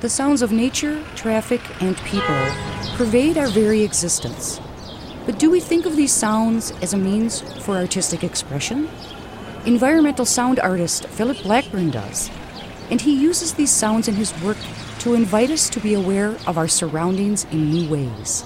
The sounds of nature, traffic, and people pervade our very existence. But do we think of these sounds as a means for artistic expression? Environmental sound artist Philip Blackburn does, and he uses these sounds in his work to invite us to be aware of our surroundings in new ways.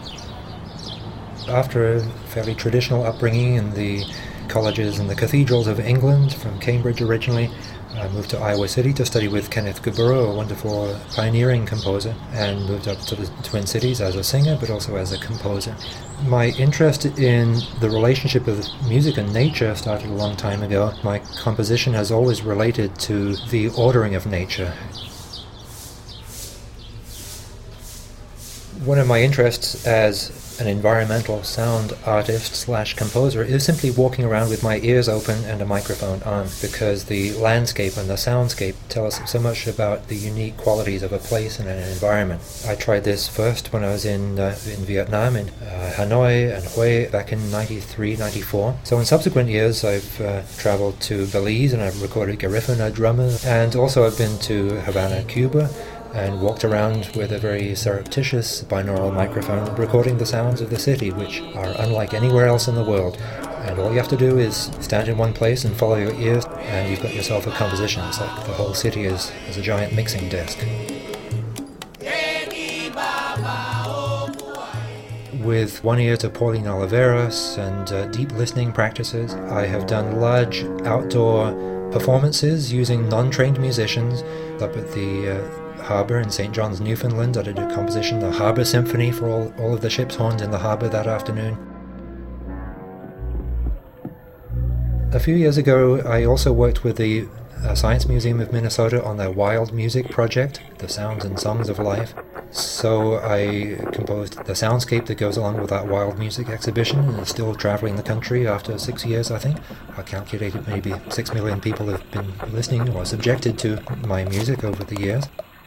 After a fairly traditional upbringing in the colleges and the cathedrals of England, from Cambridge originally, I moved to Iowa City to study with Kenneth Gaburo, a wonderful pioneering composer, and moved up to the Twin Cities as a singer, but also as a composer. My interest in the relationship of music and nature started a long time ago. My composition has always related to the ordering of nature. One of my interests as an environmental sound artist/composer is simply walking around with my ears open and a microphone on, because the landscape and the soundscape tell us so much about the unique qualities of a place and an environment. I tried this first when I was in Vietnam, in Hanoi and Hue back in 93, 94. So in subsequent years I've traveled to Belize and I've recorded Garifuna drummer, and also I've been to Havana, Cuba, and walked around with a very surreptitious binaural microphone recording the sounds of the city, which are unlike anywhere else in the world. And all you have to do is stand in one place and follow your ears, and you've got yourself a composition. It's like the whole city is a giant mixing desk. With one ear to Pauline Oliveros and deep listening practices, I have done large outdoor performances using non-trained musicians up at the harbour in St. John's, Newfoundland. I did a composition, the Harbour Symphony, for all of the ship's horns in the harbour that afternoon. A few years ago, I also worked with the Science Museum of Minnesota on their Wild Music project, the Sounds and Songs of Life. So I composed the soundscape that goes along with that Wild Music exhibition, and it's still traveling the country after 6 years, I think. I calculated maybe 6 million people have been listening or subjected to my music over the years.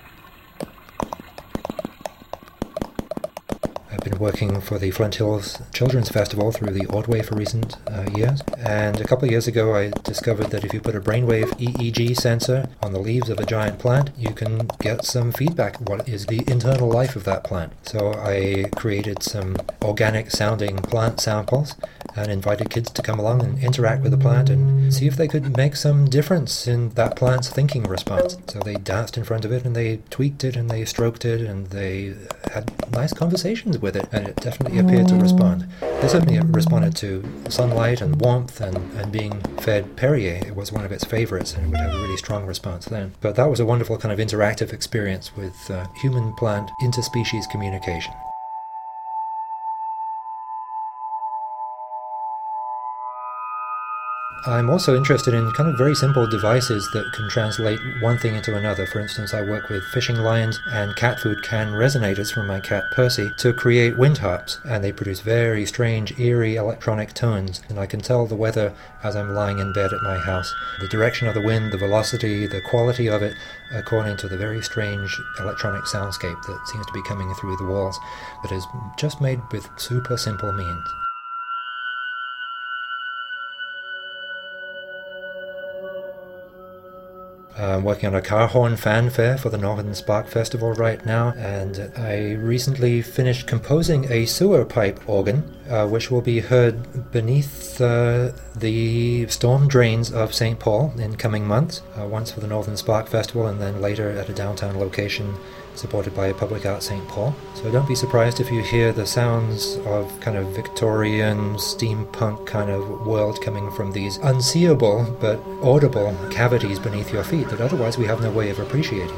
I've been working for the Flint Hills Children's Festival through the Ordway for recent years, and a couple of years ago I discovered that if you put a brainwave EEG sensor on the leaves of a giant plant, you can get some feedback. What is the internal life of that plant? So I created some organic sounding plant samples and invited kids to come along and interact with the plant and see if they could make some difference in that plant's thinking response. So they danced in front of it and they tweaked it and they stroked it and they had nice conversations with it, and it definitely appeared to respond. They certainly responded to sunlight and warmth and being fed Perrier. It was one of its favorites and it would have a really strong response then. But that was a wonderful kind of interactive experience with human-plant interspecies communication. I'm also interested in kind of very simple devices that can translate one thing into another. For instance, I work with fishing lines and cat food can resonators from my cat Percy to create wind harps, and they produce very strange, eerie electronic tones, and I can tell the weather as I'm lying in bed at my house. The direction of the wind, the velocity, the quality of it, according to the very strange electronic soundscape that seems to be coming through the walls, that is just made with super simple means. I'm working on a car horn fanfare for the Northern Spark Festival right now, and I recently finished composing a sewer pipe organ, which will be heard beneath the storm drains of St. Paul in coming months, once for the Northern Spark Festival and then later at a downtown location supported by Public Art St. Paul. So don't be surprised if you hear the sounds of kind of Victorian steampunk kind of world coming from these unseeable but audible cavities beneath your feet that otherwise we have no way of appreciating.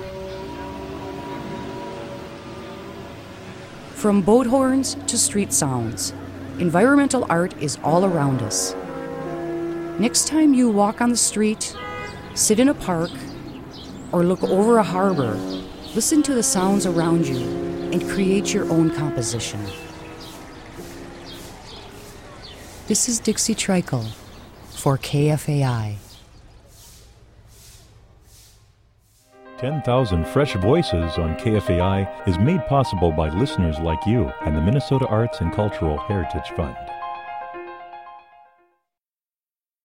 From boat horns to street sounds, environmental art is all around us. Next time you walk on the street, sit in a park, or look over a harbor, listen to the sounds around you and create your own composition. This is Dixie Trickle for KFAI. 10,000 Fresh Voices on KFAI is made possible by listeners like you and the Minnesota Arts and Cultural Heritage Fund.